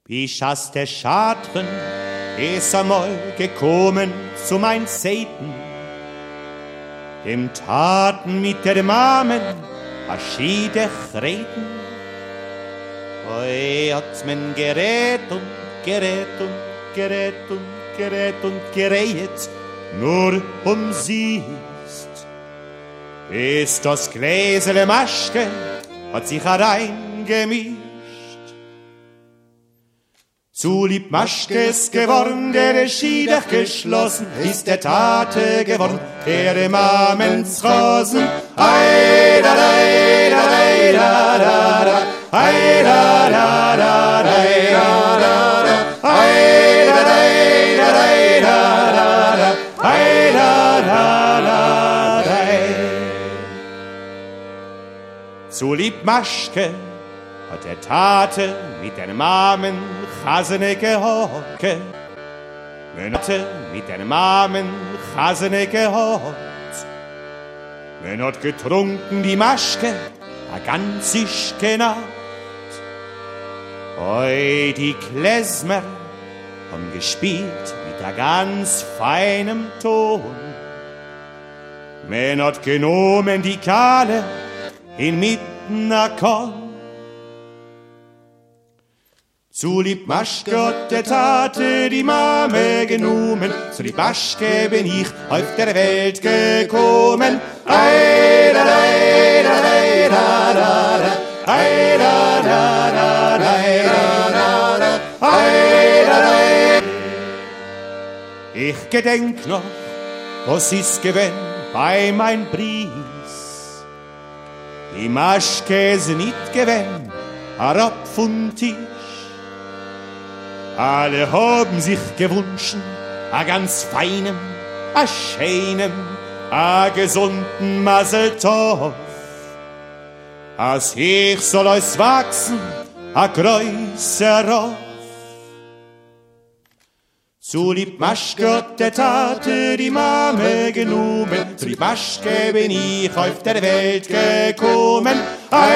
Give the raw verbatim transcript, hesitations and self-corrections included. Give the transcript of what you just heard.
Bist aus der Schatren es einmal gekommen zu mein Seiten, dem Taten mit der Mamen a schiedech reden. Oi hat's men gerät und gerät und gerät und gerät und gerät, nur um sie ist. Bis das Gläsele Maschke hat sich hereingemischt. Zu lieb Maschkes geworden, der Schiedach geschlossen, ist der Tate geworden, der Mamens Rosen. Ei da da da da da da, ei da da da da da, ei da da da da da, ei da da da da. Zu lieb Maschke hat der Tate mit der Mamen Chasene gehocke. Men hatte mit der Mamen Chasene gehockt. Men hat getrunken die Maschke a ganzischke Nacht. Oi, die Klezmer haben gespielt mit a ganz feinem Ton. Men hat genommen die Kahle inmitten a Korn. Zu lieb Maschke hat der Tate die Mame genommen, zu lieb Maschke bin ich auf der Welt gekommen. Ei da da da da da da, ei da da da da da, ei da da. Ich gedenk noch, was ist gewesen bei mein Bries. Die Maschke ist nicht gewesen, herab vom Tisch. Alle haben sich gewünschen, a ganz feinem, a schönem, a gesunden Maseltov. Als ich soll euch wachsen, a größer Rauf. Zu lieb Maschke hat der Tate die Mame genommen, zu lieb Maschke bin ich auf der Welt gekommen.